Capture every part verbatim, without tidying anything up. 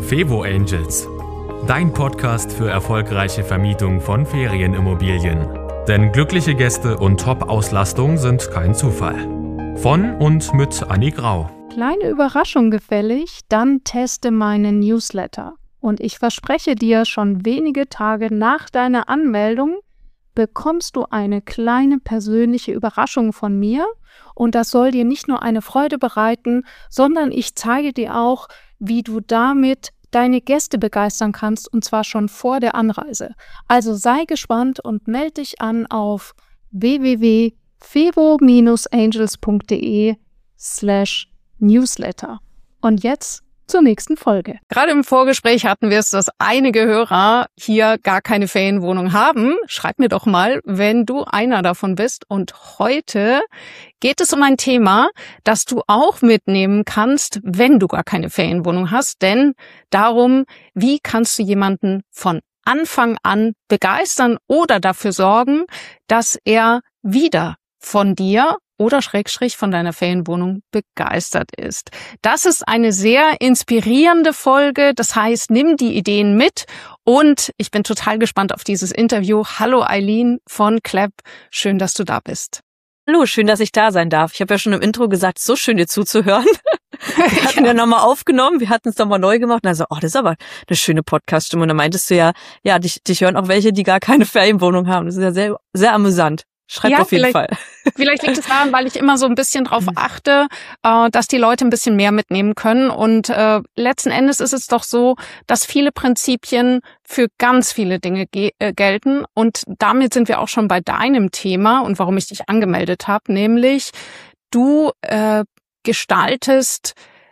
Fevo Angels, dein Podcast für erfolgreiche Vermietung von Ferienimmobilien. Denn glückliche Gäste und Top-Auslastung sind kein Zufall. Von und mit Anni Grau. Kleine Überraschung gefällig, dann teste meinen Newsletter. Und ich verspreche dir, schon wenige Tage nach deiner Anmeldung bekommst du eine kleine persönliche Überraschung von mir. Und das soll dir nicht nur eine Freude bereiten, sondern ich zeige dir auch, wie du damit deine Gäste begeistern kannst, und zwar schon vor der Anreise. Also sei gespannt und melde dich an auf w w w punkt fevo angels punkt de slash newsletter. Und jetzt zur nächsten Folge. Gerade im Vorgespräch hatten wir es, dass einige Hörer hier gar keine Ferienwohnung haben. Schreib mir doch mal, wenn du einer davon bist. Und heute geht es um ein Thema, das du auch mitnehmen kannst, wenn du gar keine Ferienwohnung hast. Denn darum, wie kannst du jemanden von Anfang an begeistern oder dafür sorgen, dass er wieder von dir oder Schrägstrich von deiner Ferienwohnung begeistert ist. Das ist eine sehr inspirierende Folge. Das heißt, nimm die Ideen mit und ich bin total gespannt auf dieses Interview. Hallo Eileen von Klepp. Schön, dass du da bist. Hallo, schön, dass ich da sein darf. Ich habe ja schon im Intro gesagt, so schön dir zuzuhören. Wir hatten ja nochmal aufgenommen, wir hatten es nochmal neu gemacht. Und also, oh, das ist aber eine schöne Podcast-Stimme. Und dann meintest du ja, ja, dich, dich hören auch welche, die gar keine Ferienwohnung haben. Das ist ja sehr, sehr amüsant. Schreibt ja, auf jeden Fall. Vielleicht liegt es daran, weil ich immer so ein bisschen drauf achte, äh, dass die Leute ein bisschen mehr mitnehmen können. Und äh, letzten Endes ist es doch so, dass viele Prinzipien für ganz viele Dinge ge- äh, gelten. Und damit sind wir auch schon bei deinem Thema und warum ich dich angemeldet habe, nämlich du äh, gestaltest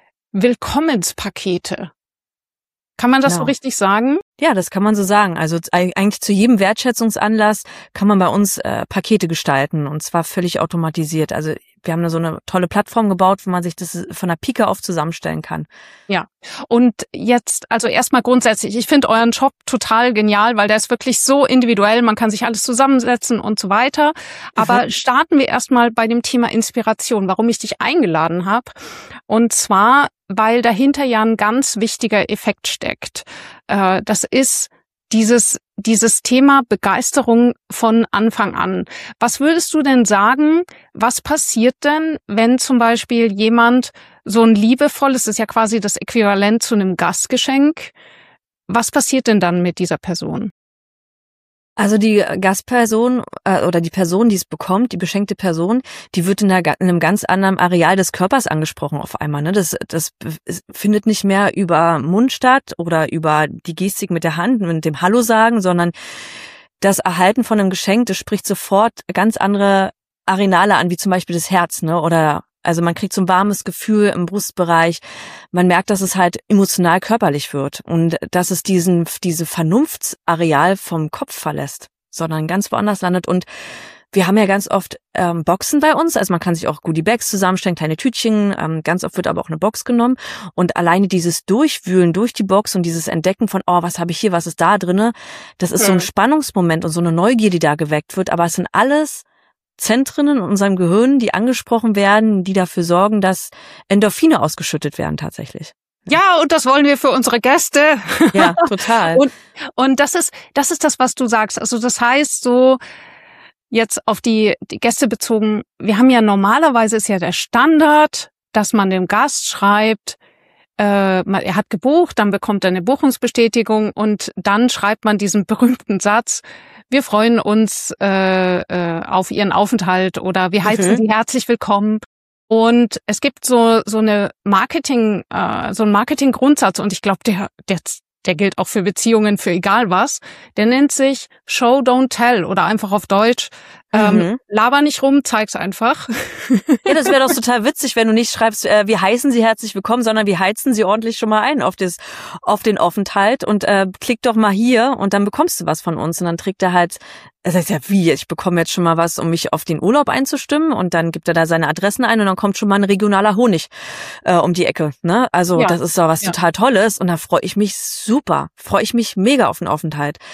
Willkommenspakete. Kann man das Genau. so richtig sagen? Ja, das kann man so sagen. Also eigentlich zu jedem Wertschätzungsanlass kann man bei uns äh, Pakete gestalten und zwar völlig automatisiert. Also wir haben da so eine tolle Plattform gebaut, wo man sich das von der Pike auf zusammenstellen kann. Ja, und jetzt, also erstmal grundsätzlich, ich finde euren Shop total genial, weil der ist wirklich so individuell, man kann sich alles zusammensetzen und so weiter. Aber mhm. starten wir erstmal bei dem Thema Inspiration, warum ich dich eingeladen habe. Und zwar, weil dahinter ja ein ganz wichtiger Effekt steckt. Äh, das ist dieses dieses Thema Begeisterung von Anfang an. Was würdest du denn sagen, was passiert denn, wenn zum Beispiel jemand so ein liebevolles, das ist ja quasi das Äquivalent zu einem Gastgeschenk, was passiert denn dann mit dieser Person? Also die Gastperson äh, oder die Person, die es bekommt, die beschenkte Person, die wird in, einer, in einem ganz anderen Areal des Körpers angesprochen auf einmal. Ne? Das, das findet nicht mehr über Mund statt oder über die Gestik mit der Hand, mit dem Hallo sagen, sondern das Erhalten von einem Geschenk, das spricht sofort ganz andere Arenale an, wie zum Beispiel das Herz, ne? Oder also man kriegt so ein warmes Gefühl im Brustbereich. Man merkt, dass es halt emotional körperlich wird und dass es diesen diese Vernunftsareal vom Kopf verlässt, sondern ganz woanders landet. Und wir haben ja ganz oft ähm, Boxen bei uns, also man kann sich auch Goodie Bags zusammenstellen, kleine Tütchen. Ähm, ganz oft wird aber auch eine Box genommen und alleine dieses Durchwühlen durch die Box und dieses Entdecken von, oh, was habe ich hier, was ist da drinne, das ist so ein Spannungsmoment und so eine Neugier, die da geweckt wird. Aber es sind alles Zentren in unserem Gehirn, die angesprochen werden, die dafür sorgen, dass Endorphine ausgeschüttet werden tatsächlich. Ja, und das wollen wir für unsere Gäste. Ja, total. und und das ist das ist das, was du sagst. Also das heißt so jetzt auf die, die Gäste bezogen. Wir haben ja normalerweise ist ja der Standard, dass man dem Gast schreibt, äh, er hat gebucht, dann bekommt er eine Buchungsbestätigung und dann schreibt man diesen berühmten Satz: Wir freuen uns äh, äh, auf Ihren Aufenthalt oder wir heißen Mhm. Sie herzlich willkommen. Und es gibt so so eine Marketing, äh, so einen Marketing-Grundsatz und ich glaube, der der der gilt auch für Beziehungen, für egal was. Der nennt sich Show, Don't Tell oder einfach auf Deutsch ähm, Mhm. laber nicht rum, zeig's einfach. Ja, das wäre doch total witzig, wenn du nicht schreibst, äh, wir heißen Sie herzlich willkommen, sondern wir heizen Sie ordentlich schon mal ein auf das, auf den Aufenthalt und äh, klick doch mal hier und dann bekommst du was von uns und dann trägt er halt, er sagt ja, wie, ich bekomme jetzt schon mal was, um mich auf den Urlaub einzustimmen und dann gibt er da seine Adressen ein und dann kommt schon mal ein regionaler Honig äh, um die Ecke, ne? Also Ja. das ist doch was Ja. total Tolles und da freue ich mich super, freue ich mich mega auf den Aufenthalt.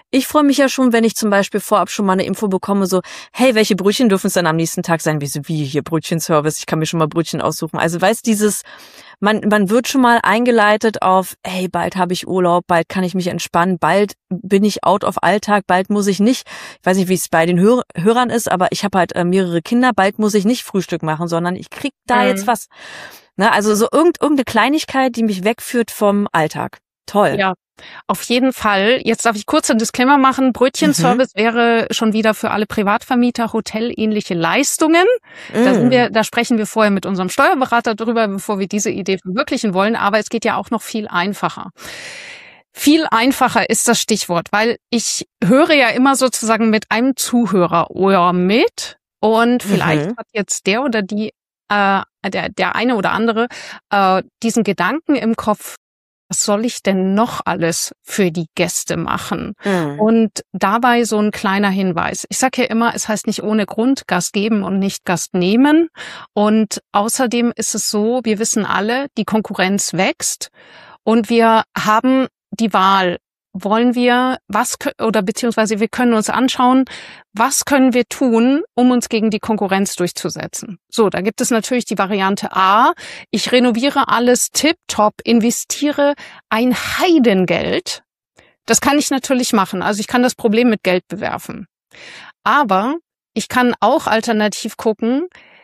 Ich freue mich ja schon, wenn ich zum Beispiel vorab schon mal eine Info bekomme, so, hey, welche Brötchen dürfen es dann am nächsten Tag sein? Wie, so, wie hier Brötchenservice, ich kann mir schon mal Brötchen aussuchen. Also weißt dieses, man man wird schon mal eingeleitet auf, hey, bald habe ich Urlaub, bald kann ich mich entspannen, bald bin ich out of Alltag, bald muss ich nicht, ich weiß nicht, wie es bei den Hör- Hörern ist, aber ich habe halt äh, mehrere Kinder, bald muss ich nicht Frühstück machen, sondern ich krieg da Mhm. jetzt was. Ne, also so irgend, irgendeine Kleinigkeit, die mich wegführt vom Alltag. Toll. Ja, auf jeden Fall. Jetzt darf ich kurz einen Disclaimer machen. Brötchenservice Mhm. wäre schon wieder für alle Privatvermieter hotelähnliche Leistungen. Da sind Mm. wir, da sprechen wir vorher mit unserem Steuerberater drüber, bevor wir diese Idee verwirklichen wollen. Aber es geht ja auch noch viel einfacher. Viel einfacher ist das Stichwort, weil ich höre ja immer sozusagen mit einem Zuhörerohr mit und vielleicht Mhm. hat jetzt der oder die, äh, der, der eine oder andere äh, diesen Gedanken im Kopf, was soll ich denn noch alles für die Gäste machen? Mm. Und dabei so ein kleiner Hinweis. Ich sage ja immer, es heißt nicht ohne Grund Gast geben und nicht Gast nehmen. Und außerdem ist es so, wir wissen alle, die Konkurrenz wächst und wir haben die Wahl. Wollen wir was kö- oder beziehungsweise wir können uns anschauen, was können wir tun, um uns gegen die Konkurrenz durchzusetzen. So, da gibt es natürlich die Variante A, ich renoviere alles tipptopp, investiere ein Heidengeld. Das kann ich natürlich machen. Also ich kann das Problem mit Geld bewerfen. Aber ich kann auch alternativ gucken,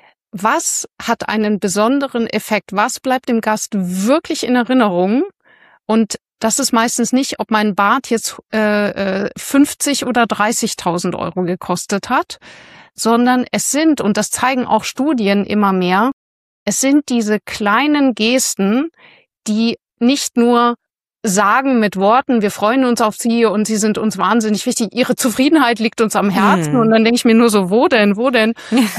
was hat einen besonderen Effekt? Was bleibt dem Gast wirklich in Erinnerung? Und das ist meistens nicht, ob mein Bad jetzt äh, fünfzig oder dreißigtausend Euro gekostet hat, sondern es sind, und das zeigen auch Studien immer mehr, es sind diese kleinen Gesten, die nicht nur sagen mit Worten, wir freuen uns auf Sie und Sie sind uns wahnsinnig wichtig, Ihre Zufriedenheit liegt uns am Herzen. Hm. Und dann denke ich mir nur so, wo denn, wo denn?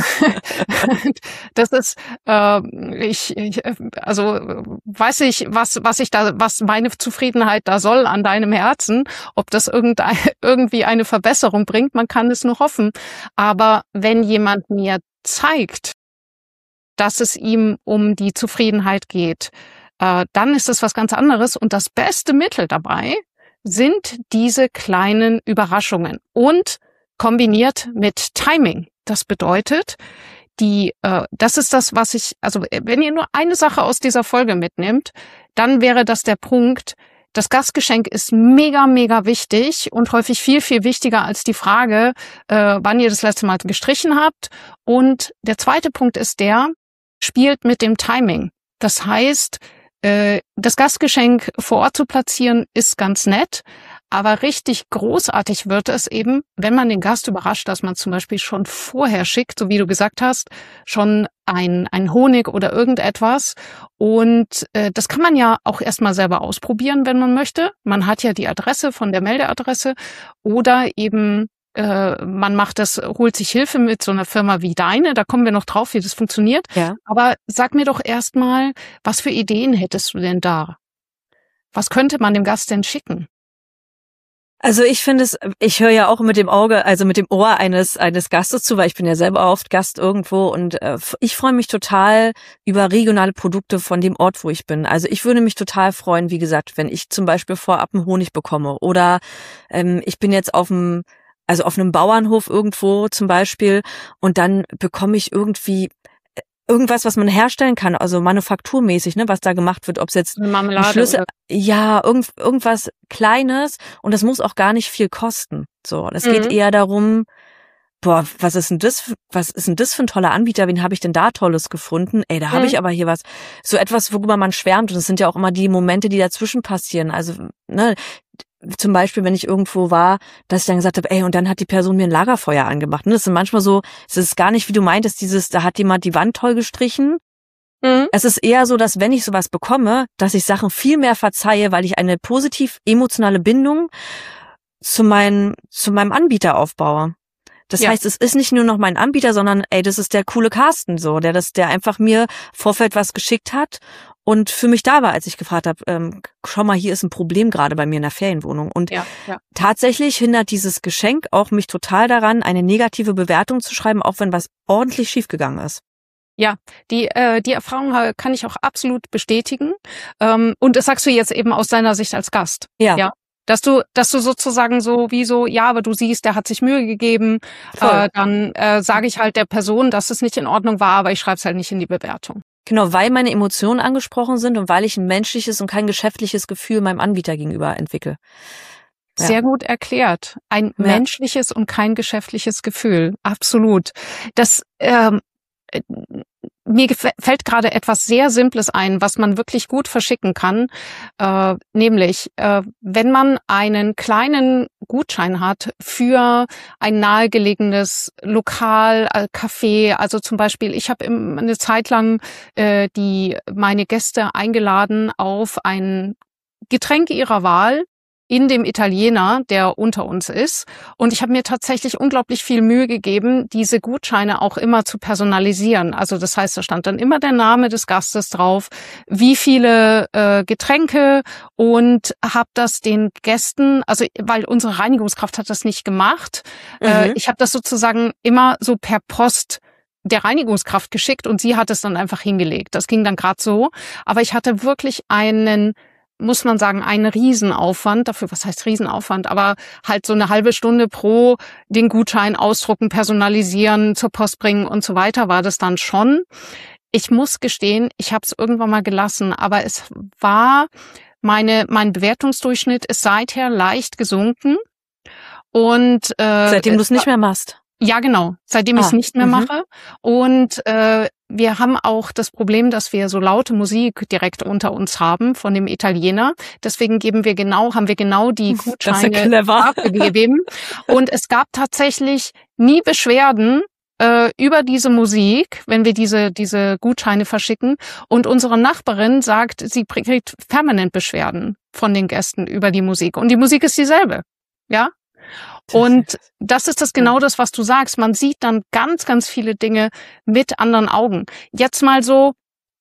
Das ist, äh, ich, ich, also weiß ich, was, was ich da, was meine Zufriedenheit da soll an deinem Herzen, ob das irgendein, irgendwie eine Verbesserung bringt, man kann es nur hoffen. Aber wenn jemand mir zeigt, dass es ihm um die Zufriedenheit geht, äh, dann ist es was ganz anderes. Und das beste Mittel dabei sind diese kleinen Überraschungen und kombiniert mit Timing. Das bedeutet, die, äh, das ist das, was ich, also wenn ihr nur eine Sache aus dieser Folge mitnimmt, dann wäre das der Punkt, das Gastgeschenk ist mega, mega wichtig und häufig viel, viel wichtiger als die Frage, äh, wann ihr das letzte Mal gestrichen habt. Und der zweite Punkt ist der, spielt mit dem Timing. Das heißt, äh, das Gastgeschenk vor Ort zu platzieren ist ganz nett, aber richtig großartig wird es eben, wenn man den Gast überrascht, dass man zum Beispiel schon vorher schickt, so wie du gesagt hast, schon ein, ein Honig oder irgendetwas. Und äh, das kann man ja auch erstmal selber ausprobieren, wenn man möchte. Man hat ja die Adresse von der Meldeadresse oder eben äh, man macht das, holt sich Hilfe mit so einer Firma wie deine. Da kommen wir noch drauf, wie das funktioniert. Ja. Aber sag mir doch erstmal, was für Ideen hättest du denn da? Was könnte man dem Gast denn schicken? Also ich finde es, ich höre ja auch mit dem Auge, also mit dem Ohr eines eines Gastes zu, weil ich bin ja selber oft Gast irgendwo und äh, ich freue mich total über regionale Produkte von dem Ort, wo ich bin. Also ich würde mich total freuen, wie gesagt, wenn ich zum Beispiel vorab einen Honig bekomme oder ähm, ich bin jetzt auf dem, also auf einem Bauernhof irgendwo zum Beispiel und dann bekomme ich irgendwie irgendwas, was man herstellen kann, also manufakturmäßig, ne, was da gemacht wird, ob es jetzt Eine Marmelade Schlüssel, oder ja, irgend, irgendwas Kleines und das muss auch gar nicht viel kosten. So, es Mhm. geht eher darum, boah, was ist denn das, für- was ist denn das für ein toller Anbieter? Wen habe ich denn da Tolles gefunden? Ey, da habe Mhm. ich aber hier was, so etwas, worüber man schwärmt und es sind ja auch immer die Momente, die dazwischen passieren. Also, ne, zum Beispiel, wenn ich irgendwo war, dass ich dann gesagt habe, ey, und dann hat die Person mir ein Lagerfeuer angemacht. Ne? Das sind manchmal so, es ist gar nicht, wie du meintest, dieses, da hat jemand die Wand toll gestrichen. Mhm. Es ist eher so, dass wenn ich sowas bekomme, dass ich Sachen viel mehr verzeihe, weil ich eine positiv emotionale Bindung zu meinem, zu meinem Anbieter aufbaue. Das Ja. heißt, es ist nicht nur noch mein Anbieter, sondern ey, das ist der coole Carsten so, der das, der einfach mir Vorfeld was geschickt hat und für mich da war, als ich gefragt habe, ähm, schau mal, hier ist ein Problem gerade bei mir in der Ferienwohnung. Und Ja, ja. tatsächlich hindert dieses Geschenk auch mich total daran, eine negative Bewertung zu schreiben, auch wenn was ordentlich schiefgegangen ist. Ja, die äh, die Erfahrung äh, kann ich auch absolut bestätigen. Ähm, und das sagst du jetzt eben aus deiner Sicht als Gast. Ja. Ja. Dass du, dass du sozusagen so wie so, ja, aber du siehst, der hat sich Mühe gegeben, äh, dann äh, sage ich halt der Person, dass es nicht in Ordnung war, aber ich schreibe es halt nicht in die Bewertung. Genau, weil meine Emotionen angesprochen sind und weil ich ein menschliches und kein geschäftliches Gefühl meinem Anbieter gegenüber entwickle. Ja. Sehr gut erklärt. Ein ja. menschliches und kein geschäftliches Gefühl. Absolut. Das ähm, mir fällt gerade etwas sehr Simples ein, was man wirklich gut verschicken kann, äh, nämlich äh, wenn man einen kleinen Gutschein hat für ein nahegelegenes Lokal, äh, Café, also zum Beispiel, ich habe eine Zeit lang äh, die meine Gäste eingeladen auf ein Getränk ihrer Wahl in dem Italiener, der unter uns ist. Und ich habe mir tatsächlich unglaublich viel Mühe gegeben, diese Gutscheine auch immer zu personalisieren. Also das heißt, da stand dann immer der Name des Gastes drauf, wie viele äh, Getränke, und habe das den Gästen, also weil unsere Reinigungskraft hat das nicht gemacht, mhm. äh, ich habe das sozusagen immer so per Post der Reinigungskraft geschickt und sie hat es dann einfach hingelegt. Das ging dann gerade so. Aber ich hatte wirklich einen, muss man sagen, einen Riesenaufwand dafür, was heißt Riesenaufwand, aber halt so eine halbe Stunde pro den Gutschein ausdrucken, personalisieren, zur Post bringen und so weiter war das dann schon. Ich muss gestehen, ich habe es irgendwann mal gelassen, aber es war, meine mein Bewertungsdurchschnitt ist seither leicht gesunken. Und äh, seitdem du es nicht mehr machst? Ja, genau, seitdem ah, ich es nicht mehr m- mache. Und äh, wir haben auch das Problem, dass wir so laute Musik direkt unter uns haben von dem Italiener. Deswegen geben wir genau, haben wir genau die Gutscheine abgegeben. Und es gab tatsächlich nie Beschwerden äh, über diese Musik, wenn wir diese diese Gutscheine verschicken. Und unsere Nachbarin sagt, sie kriegt permanent Beschwerden von den Gästen über die Musik. Und die Musik ist dieselbe, ja. Und das ist das genau das, was du sagst. Man sieht dann ganz, ganz viele Dinge mit anderen Augen. Jetzt mal so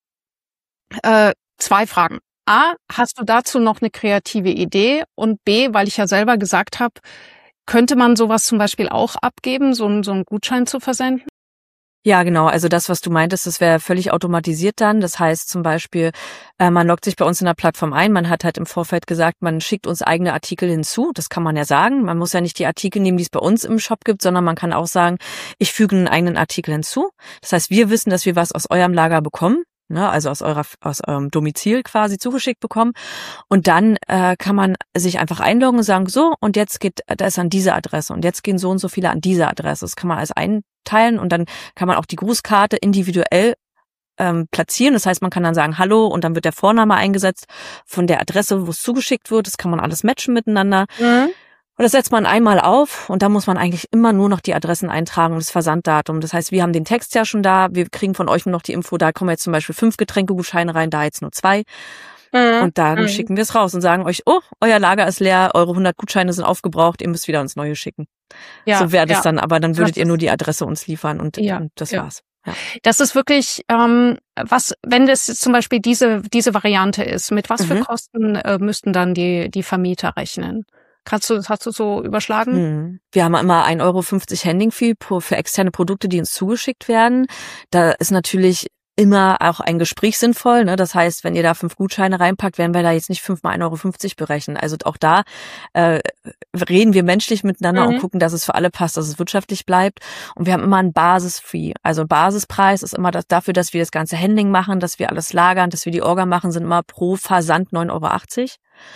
äh, zwei Fragen. A, hast du dazu noch eine kreative Idee? Und B, weil ich ja selber gesagt habe, könnte man sowas zum Beispiel auch abgeben, so, einen so einen Gutschein zu versenden? Ja, genau. Also das, was du meintest, das wäre völlig automatisiert dann. Das heißt zum Beispiel, äh, man loggt sich bei uns in der Plattform ein. Man hat halt im Vorfeld gesagt, man schickt uns eigene Artikel hinzu. Das kann man ja sagen. Man muss ja nicht die Artikel nehmen, die es bei uns im Shop gibt, sondern man kann auch sagen, ich füge einen eigenen Artikel hinzu. Das heißt, wir wissen, dass wir was aus eurem Lager bekommen, ne, also aus eurer aus eurem Domizil quasi zugeschickt bekommen. Und dann äh, kann man sich einfach einloggen und sagen, so, und jetzt geht das an diese Adresse und jetzt gehen so und so viele an diese Adresse. Das kann man alles einteilen und dann kann man auch die Grußkarte individuell ähm, platzieren. Das heißt, man kann dann sagen, hallo, und dann wird der Vorname eingesetzt von der Adresse, wo es zugeschickt wird. Das kann man alles matchen miteinander. Mhm. Und das setzt man einmal auf und dann muss man eigentlich immer nur noch die Adressen eintragen und das Versanddatum. Das heißt, wir haben den Text ja schon da, wir kriegen von euch nur noch die Info, da kommen jetzt zum Beispiel fünf Getränkegutscheine rein, da jetzt nur zwei. Mhm. Und dann mhm. schicken wir es raus und sagen euch, oh, euer Lager ist leer, eure hundert Gutscheine sind aufgebraucht, ihr müsst wieder uns neue schicken. Ja, so wäre das ja. dann, aber dann würdet das ihr nur die Adresse uns liefern und, ja, und das ja. war's. Ja. Das ist wirklich, ähm, was, wenn das zum Beispiel diese diese Variante ist, mit was für mhm. Kosten äh, müssten dann die die Vermieter rechnen? Kannst du, hast du so überschlagen? Hm. Wir haben immer ein Euro fünfzig Handling-Fee für externe Produkte, die uns zugeschickt werden. Da ist natürlich immer auch ein Gespräch sinnvoll, ne? Das heißt, wenn ihr da fünf Gutscheine reinpackt, werden wir da jetzt nicht fünfmal ein Euro fünfzig berechnen. Also auch da äh, reden wir menschlich miteinander mhm. und gucken, dass es für alle passt, dass es wirtschaftlich bleibt. Und wir haben immer einen Basis-Fee. Also Basispreis ist immer das, dafür, dass wir das ganze Handling machen, dass wir alles lagern, dass wir die Orga machen, sind immer pro Versand neun Euro achtzig.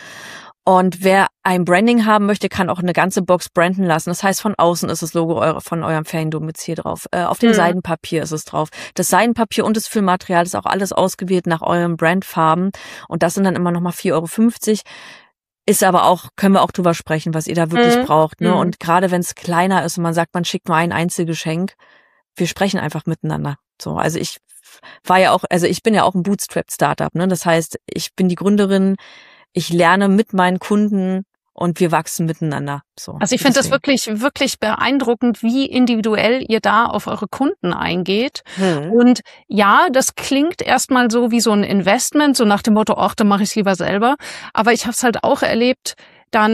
Und wer ein Branding haben möchte, kann auch eine ganze Box branden lassen. Das heißt, von außen ist das Logo eure, von eurem Feriendomizil drauf. Äh, auf dem mhm. Seidenpapier ist es drauf. Das Seidenpapier und das Füllmaterial ist auch alles ausgewählt nach euren Brandfarben. Und das sind dann immer nochmal vier Euro fünfzig. Ist aber auch, können wir auch drüber sprechen, was ihr da wirklich mhm. braucht. Ne? Mhm. Und gerade wenn es kleiner ist und man sagt, man schickt nur ein Einzelgeschenk, wir sprechen einfach miteinander. So, also ich war ja auch, also ich bin ja auch ein Bootstrap-Startup. Ne? Das heißt, ich bin die Gründerin. Ich lerne mit meinen Kunden und wir wachsen miteinander. So. Also ich finde das wirklich, wirklich beeindruckend, wie individuell ihr da auf eure Kunden eingeht. Hm. Und ja, das klingt erstmal so wie so ein Investment, so nach dem Motto, ach, dann mache ich es lieber selber. Aber ich habe es halt auch erlebt, dann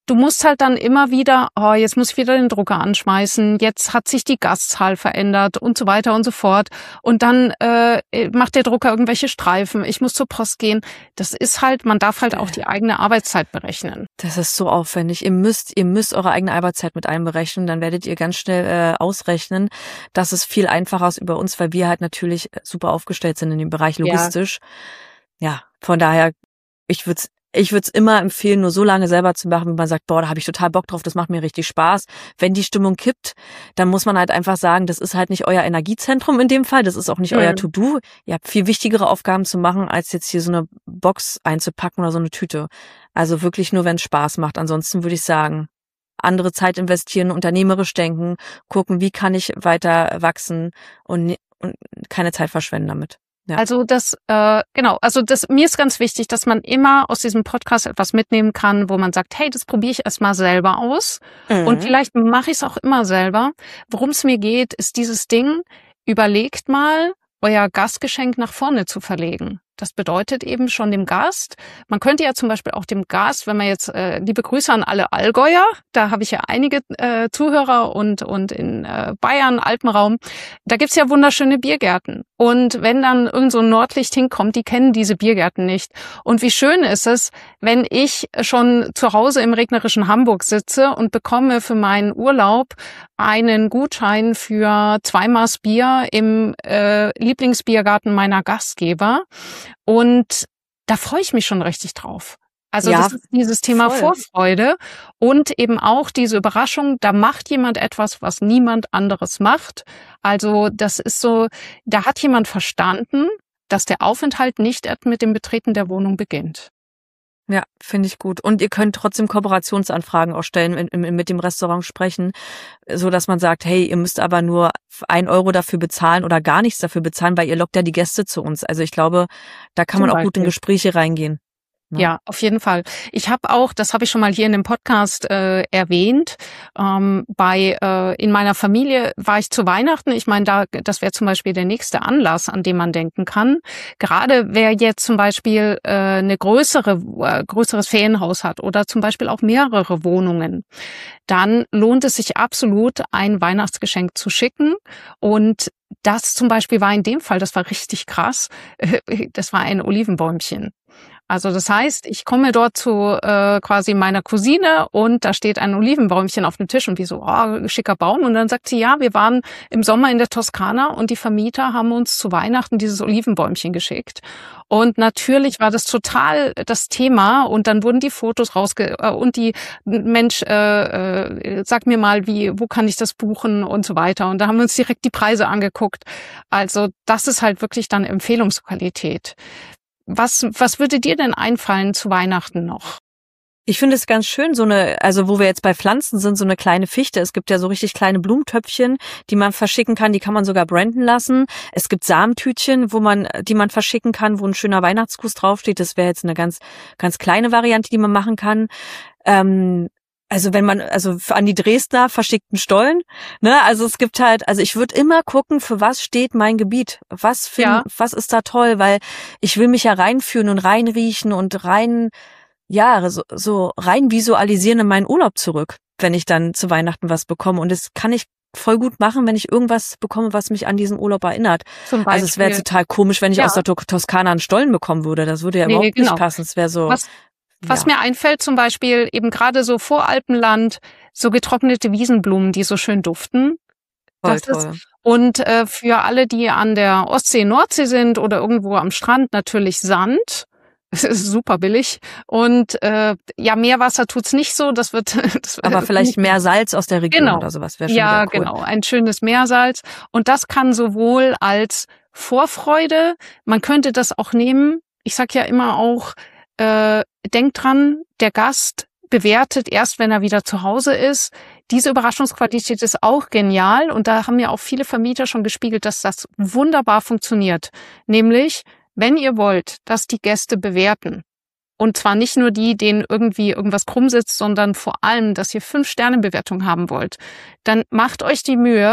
du musst halt dann immer wieder, oh, jetzt muss ich wieder den Drucker anschmeißen, jetzt hat sich die Gastzahl verändert und so weiter und so fort. Und dann äh, macht der Drucker irgendwelche Streifen, ich muss zur Post gehen. Das ist halt, man darf halt auch die eigene Arbeitszeit berechnen. Das ist so aufwendig. Ihr müsst, ihr müsst eure eigene Arbeitszeit mit einberechnen. Dann werdet ihr ganz schnell äh, ausrechnen. Das ist viel einfacher als über uns, weil wir halt natürlich super aufgestellt sind in dem Bereich logistisch. Ja, ja, von daher, ich würde Ich würde es immer empfehlen, nur so lange selber zu machen, wie man sagt, boah, da habe ich total Bock drauf, das macht mir richtig Spaß. Wenn die Stimmung kippt, dann muss man halt einfach sagen, das ist halt nicht euer Energiezentrum in dem Fall, das ist auch nicht mhm. euer To-Do. Ihr habt viel wichtigere Aufgaben zu machen, als jetzt hier so eine Box einzupacken oder so eine Tüte. Also wirklich nur, wenn es Spaß macht. Ansonsten würde ich sagen, andere Zeit investieren, unternehmerisch denken, gucken, wie kann ich weiter wachsen und, und keine Zeit verschwenden damit. Ja. Also das, äh, genau, also das, mir ist ganz wichtig, dass man immer aus diesem Podcast etwas mitnehmen kann, wo man sagt, hey, das probiere ich erstmal selber aus mhm. und vielleicht mache ich es auch immer selber. Worum es mir geht, ist dieses Ding, überlegt mal, euer Gastgeschenk nach vorne zu verlegen. Das bedeutet eben schon dem Gast, man könnte ja zum Beispiel auch dem Gast, wenn man jetzt, äh, liebe Grüße an alle Allgäuer, da habe ich ja einige äh, Zuhörer und und in äh, Bayern, Alpenraum, da gibt's ja wunderschöne Biergärten. Und wenn dann irgend so ein Nordlicht hinkommt, die kennen diese Biergärten nicht. Und wie schön ist es, wenn ich schon zu Hause im regnerischen Hamburg sitze und bekomme für meinen Urlaub einen Gutschein für zwei Maß Bier im äh, Lieblingsbiergarten meiner Gastgeber. Und da freue ich mich schon richtig drauf. Also ja, das ist dieses Thema voll. Vorfreude und eben auch diese Überraschung, da macht jemand etwas, was niemand anderes macht. Also das ist so, da hat jemand verstanden, dass der Aufenthalt nicht erst mit dem Betreten der Wohnung beginnt. Ja, finde ich gut. Und ihr könnt trotzdem Kooperationsanfragen auch stellen, mit dem Restaurant sprechen, so dass man sagt, hey, ihr müsst aber nur ein Euro dafür bezahlen oder gar nichts dafür bezahlen, weil ihr lockt ja die Gäste zu uns. Also ich glaube, da kann man auch gut in Gespräche reingehen. Ja. ja, auf jeden Fall. Ich habe auch, das habe ich schon mal hier in dem Podcast äh, erwähnt, ähm, bei äh, in meiner Familie war ich zu Weihnachten. Ich meine, da das wäre zum Beispiel der nächste Anlass, an dem man denken kann. Gerade wer jetzt zum Beispiel äh, eine größere äh, größeres Ferienhaus hat oder zum Beispiel auch mehrere Wohnungen, dann lohnt es sich absolut, ein Weihnachtsgeschenk zu schicken. Und das zum Beispiel war in dem Fall, das war richtig krass, das war ein Olivenbäumchen. Also das heißt, ich komme dort zu äh, quasi meiner Cousine und da steht ein Olivenbäumchen auf dem Tisch und wie so, oh, schicker Baum. Und dann sagt sie, ja, wir waren im Sommer in der Toskana und die Vermieter haben uns zu Weihnachten dieses Olivenbäumchen geschickt. Und natürlich war das total das Thema und dann wurden die Fotos rausge... Äh, und die, Mensch, äh, äh, sag mir mal, wie, wo kann ich das buchen und so weiter. Und da haben wir uns direkt die Preise angeguckt. Also das ist halt wirklich dann Empfehlungsqualität. Was, was würde dir denn einfallen zu Weihnachten noch? Ich finde es ganz schön, so eine, also wo wir jetzt bei Pflanzen sind, so eine kleine Fichte. Es gibt ja so richtig kleine Blumentöpfchen, die man verschicken kann, die kann man sogar branden lassen. Es gibt Samentütchen, wo man, die man verschicken kann, wo ein schöner Weihnachtsgruß draufsteht. Das wäre jetzt eine ganz, ganz kleine Variante, die man machen kann. Ähm, Also wenn man, also an die Dresdner verschickten Stollen, ne, also es gibt halt, also ich würde immer gucken, für was steht mein Gebiet, was find, ja. was ist da toll, weil ich will mich ja reinführen und reinriechen und rein, ja, so, so rein visualisieren in meinen Urlaub zurück, wenn ich dann zu Weihnachten was bekomme und das kann ich voll gut machen, wenn ich irgendwas bekomme, was mich an diesen Urlaub erinnert. Zum Beispiel. Also es wäre total komisch, wenn ich ja. aus der Toskana einen Stollen bekommen würde, das würde ja nee, überhaupt genau. nicht passen, es wäre so... Was? Was ja. mir einfällt, zum Beispiel eben gerade so Voralpenland, so getrocknete Wiesenblumen, die so schön duften. Voll das toll. Ist, und äh, für alle, die an der Ostsee, Nordsee sind oder irgendwo am Strand, natürlich Sand. Das ist super billig. Und äh, ja, Meerwasser tut's nicht so. Das wird. Das Aber vielleicht mehr Salz aus der Region genau. oder sowas wäre schon ja, wieder cool. genau. Ein schönes Meersalz. Und das kann sowohl als Vorfreude, man könnte das auch nehmen. Ich sag ja immer auch, Äh, denkt dran, der Gast bewertet erst, wenn er wieder zu Hause ist. Diese Überraschungsqualität ist auch genial und da haben ja auch viele Vermieter schon gespiegelt, dass das wunderbar funktioniert. Nämlich, wenn ihr wollt, dass die Gäste bewerten und zwar nicht nur die, denen irgendwie irgendwas krumm sitzt, sondern vor allem, dass ihr Fünf-Sterne-Bewertung haben wollt, dann macht euch die Mühe,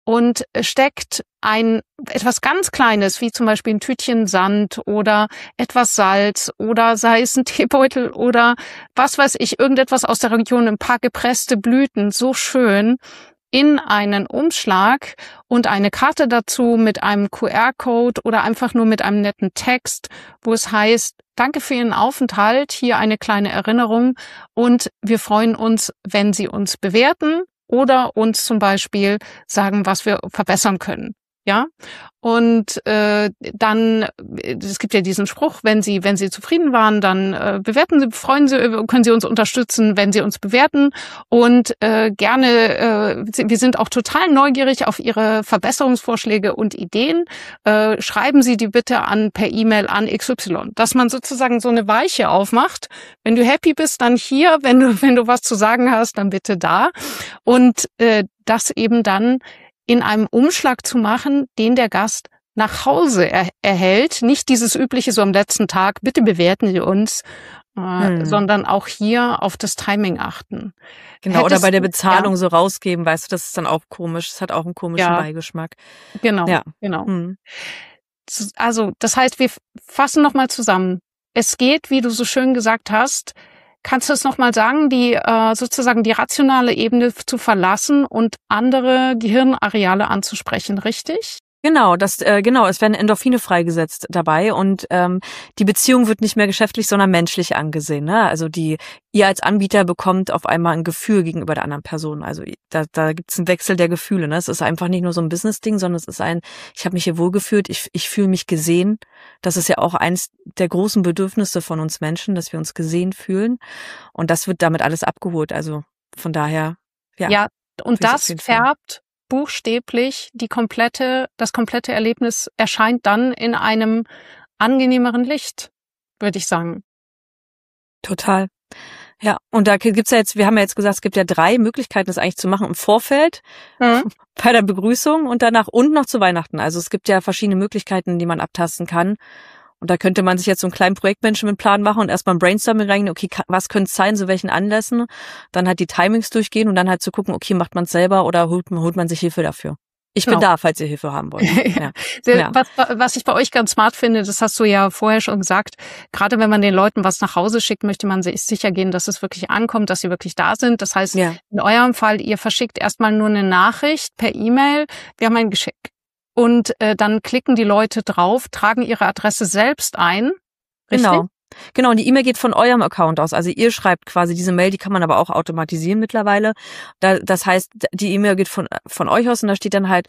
und steckt ein etwas ganz Kleines, wie zum Beispiel ein Tütchen Sand oder etwas Salz oder sei es ein Teebeutel oder was weiß ich, irgendetwas aus der Region, ein paar gepresste Blüten, so schön, in einen Umschlag und eine Karte dazu mit einem Q R-Code oder einfach nur mit einem netten Text, wo es heißt, danke für Ihren Aufenthalt, hier eine kleine Erinnerung und wir freuen uns, wenn Sie uns bewerten oder uns zum Beispiel sagen, was wir verbessern können. Ja, und äh, dann, es gibt ja diesen Spruch, wenn Sie, wenn Sie zufrieden waren, dann äh, bewerten Sie, freuen Sie, können Sie uns unterstützen, wenn Sie uns bewerten und äh, gerne, äh, wir sind auch total neugierig auf Ihre Verbesserungsvorschläge und Ideen. Äh, schreiben Sie die bitte an per E-Mail an X Y, dass man sozusagen so eine Weiche aufmacht. Wenn du happy bist, dann hier, wenn du, wenn du was zu sagen hast, dann bitte da und äh, das eben dann in einem Umschlag zu machen, den der Gast nach Hause er- erhält. Nicht dieses übliche so am letzten Tag, bitte bewerten Sie uns, äh, hm. sondern auch hier auf das Timing achten. Genau, Hättest oder bei der du- Bezahlung ja, so rausgeben, weißt du, das ist dann auch komisch. Das hat auch einen komischen Ja. Beigeschmack. Genau, Ja. genau. Hm. Also, das heißt, wir fassen nochmal zusammen. Es geht, wie du so schön gesagt hast, kannst du es nochmal sagen, die äh, sozusagen die rationale Ebene zu verlassen und andere Gehirnareale anzusprechen, richtig? Genau, das äh, genau, es werden Endorphine freigesetzt dabei und ähm, die Beziehung wird nicht mehr geschäftlich, sondern menschlich angesehen. Ne? Also die ihr als Anbieter bekommt auf einmal ein Gefühl gegenüber der anderen Person. Also da, da gibt es einen Wechsel der Gefühle. Ne? Es ist einfach nicht nur so ein Business-Ding, sondern es ist ein, ich habe mich hier wohlgefühlt, ich, ich fühle mich gesehen. Das ist ja auch eins der großen Bedürfnisse von uns Menschen, dass wir uns gesehen fühlen. Und das wird damit alles abgeholt. Also von daher, ja. Ja, und Finde ich auf das jeden Fall. färbt buchstäblich die komplette, das komplette Erlebnis erscheint dann in einem angenehmeren Licht, würde ich sagen. Total. Ja, und da gibt's ja jetzt, wir haben ja jetzt gesagt, es gibt ja drei Möglichkeiten, das eigentlich zu machen im Vorfeld, Mhm. bei der Begrüßung und danach und noch zu Weihnachten. Also es gibt ja verschiedene Möglichkeiten, die man abtasten kann. Und da könnte man sich jetzt so einen kleinen Projektmanagementplan machen und erstmal ein Brainstorming reingehen, okay, ka- was könnte es sein, zu welchen Anlässen, dann halt die Timings durchgehen und dann halt zu gucken, okay, macht man es selber oder holt, holt man sich Hilfe dafür. Ich bin Genau. da, falls ihr Hilfe haben wollt. Ja. Sehr- Ja. Was, was ich bei euch ganz smart finde, das hast du ja vorher schon gesagt, gerade wenn man den Leuten was nach Hause schickt, möchte man sich sicher gehen, dass es wirklich ankommt, dass sie wirklich da sind. Das heißt, Ja. in eurem Fall, ihr verschickt erstmal nur eine Nachricht per E-Mail, wir haben ein Geschenk. Und äh, dann klicken die Leute drauf, tragen ihre Adresse selbst ein. Richtig? Genau. Genau, und die E-Mail geht von eurem Account aus. Also ihr schreibt quasi diese Mail, die kann man aber auch automatisieren mittlerweile. Da, das heißt, die E-Mail geht von von euch aus und da steht dann halt: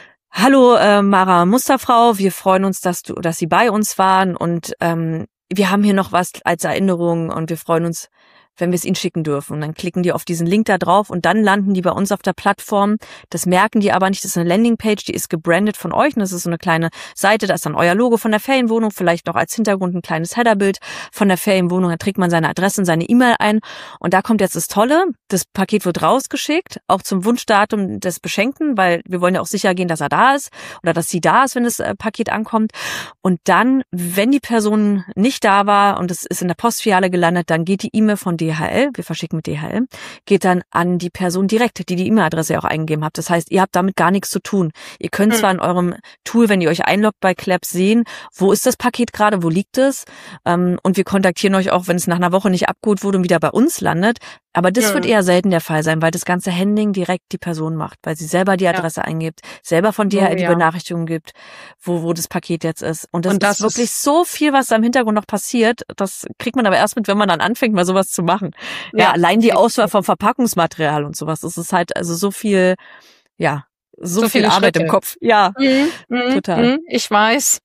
Hallo äh, Mara Musterfrau, wir freuen uns, dass du, dass Sie bei uns waren und ähm, wir haben hier noch was als Erinnerung und wir freuen uns, wenn wir es ihnen schicken dürfen. Und dann klicken die auf diesen Link da drauf und dann landen die bei uns auf der Plattform. Das merken die aber nicht. Das ist eine Landingpage, die ist gebrandet von euch. Und das ist so eine kleine Seite, da ist dann euer Logo von der Ferienwohnung, vielleicht noch als Hintergrund ein kleines Headerbild von der Ferienwohnung. Da trägt man seine Adresse und seine E-Mail ein. Und da kommt jetzt das Tolle, das Paket wird rausgeschickt, auch zum Wunschdatum des Beschenkten, weil wir wollen ja auch sicher gehen, dass er da ist oder dass sie da ist, wenn das äh, Paket ankommt. Und dann, wenn die Person nicht da war und es ist in der Postfiliale gelandet, dann geht die E-Mail von D H L, wir verschicken mit D H L, geht dann an die Person direkt, die die E-Mail-Adresse auch eingegeben habt. Das heißt, ihr habt damit gar nichts zu tun. Ihr könnt Mhm. zwar in eurem Tool, wenn ihr euch einloggt bei Claps, sehen, wo ist das Paket gerade, wo liegt es? Ähm, und wir kontaktieren euch auch, wenn es nach einer Woche nicht abgeholt wurde und wieder bei uns landet. Aber das Ja. wird eher selten der Fall sein, weil das ganze Handling direkt die Person macht, weil sie selber die Adresse eingibt, selber von D H L Oh, die ja. Benachrichtigung gibt, wo, wo das Paket jetzt ist. Und das, Und das ist wirklich ist- so viel, was da im Hintergrund noch passiert. Das kriegt man aber erst mit, wenn man dann anfängt, mal sowas zu machen. Ja, Ja. allein die Auswahl vom Verpackungsmaterial und sowas. Das ist halt also so viel, ja, so, So viel viele Arbeit Schritte. im Kopf. Ja, Mhm, mhm, Total. mhm, Ich weiß.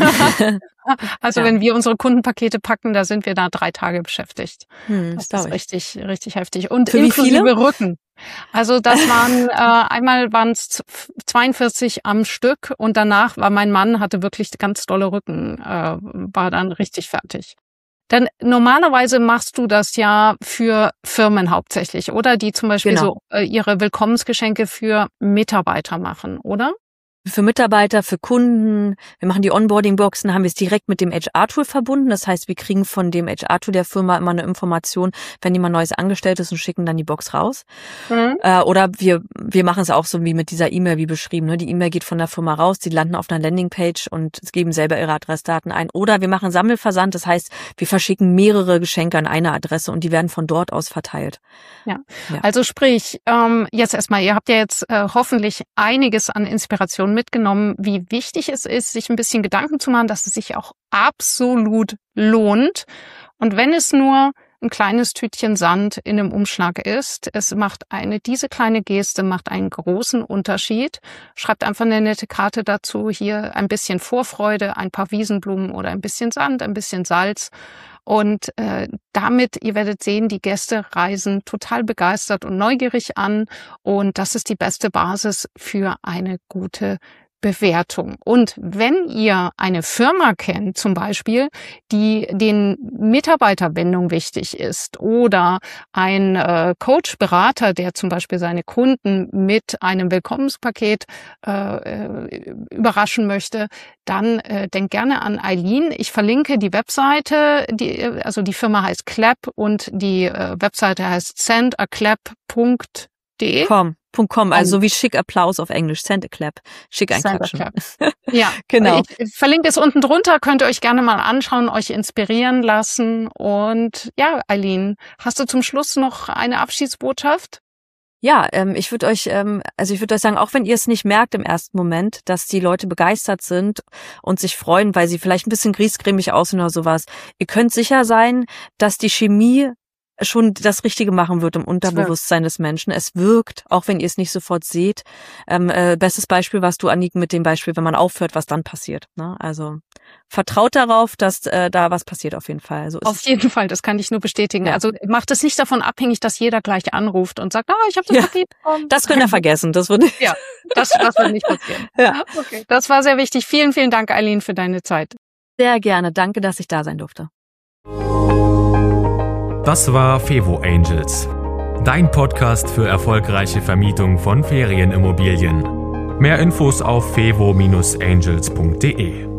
Also Ja. wenn wir unsere Kundenpakete packen, da sind wir da drei Tage beschäftigt. hm, Das das ist glaube ich. richtig, richtig heftig. Und Für wie inklusive viele? Rücken. Also das waren, äh, einmal waren es zweiundvierzig am Stück und danach war mein Mann, hatte wirklich ganz dolle Rücken, äh, war dann richtig fertig. Denn normalerweise machst du das ja für Firmen hauptsächlich, oder? Die zum Beispiel Genau. so äh, ihre Willkommensgeschenke für Mitarbeiter machen, oder? Für Mitarbeiter, für Kunden, wir machen die Onboarding-Boxen, haben wir es direkt mit dem H R-Tool verbunden. Das heißt, wir kriegen von dem H R-Tool der Firma immer eine Information, wenn jemand Neues angestellt ist und schicken dann die Box raus. Mhm. Äh, oder wir wir machen es auch so wie mit dieser E-Mail, wie beschrieben. Ne? Die E-Mail geht von der Firma raus, die landen auf einer Landingpage und geben selber ihre Adressdaten ein. Oder wir machen Sammelversand, das heißt, wir verschicken mehrere Geschenke an eine Adresse und die werden von dort aus verteilt. Ja, ja. Also sprich, ähm, jetzt erstmal, ihr habt ja jetzt äh, hoffentlich einiges an Inspiration mitgenommen, wie wichtig es ist, sich ein bisschen Gedanken zu machen, dass es sich auch absolut lohnt. Und wenn es nur ein kleines Tütchen Sand in einem Umschlag ist, es macht eine, diese kleine Geste macht einen großen Unterschied. Schreibt einfach eine nette Karte dazu, hier ein bisschen Vorfreude, ein paar Wiesenblumen oder ein bisschen Sand, ein bisschen Salz. Und äh, damit, ihr werdet sehen, die Gäste reisen total begeistert und neugierig an. Und das ist die beste Basis für eine gute Bewertung. Und wenn ihr eine Firma kennt, zum Beispiel, die den Mitarbeiterbindung wichtig ist oder ein äh, Coach, Berater, der zum Beispiel seine Kunden mit einem Willkommenspaket äh, überraschen möchte, dann äh, denkt gerne an Eileen. Ich verlinke die Webseite, die, also die Firma heißt Clap und die äh, Webseite heißt send a clap punkt de. Com. .com, also wie schick Applaus auf Englisch, send a clap, schick ein Klatschen. Ja, genau. Ich verlinke es unten drunter, könnt ihr euch gerne mal anschauen, euch inspirieren lassen. Und ja, Eileen, hast du zum Schluss noch eine Abschiedsbotschaft? Ja, ähm, ich würde euch, ähm, also ich würde euch sagen, auch wenn ihr es nicht merkt im ersten Moment, dass die Leute begeistert sind und sich freuen, weil sie vielleicht ein bisschen griesgrämig aussehen oder sowas, ihr könnt sicher sein, dass die Chemie schon das Richtige machen wird im Unterbewusstsein des Menschen. Es wirkt, auch wenn ihr es nicht sofort seht. Ähm, äh, bestes Beispiel warst du, Annik, mit dem Beispiel, wenn man aufhört, was dann passiert. Ne? Also vertraut darauf, dass äh, da was passiert auf jeden Fall. So ist auf jeden Fall, das kann ich nur bestätigen. Ja. Also macht es nicht davon abhängig, dass jeder gleich anruft und sagt, ah, ich habe das Paket bekommen. Das könnt ihr vergessen. Das wird nicht. Ja, das, das wird nicht passieren. Ja. Okay. Das war sehr wichtig. Vielen, vielen Dank, Eileen, für deine Zeit. Sehr gerne. Danke, dass ich da sein durfte. Das war Fevo Angels, dein Podcast für erfolgreiche Vermietung von Ferienimmobilien. Mehr Infos auf fevo Bindestrich angels punkt de.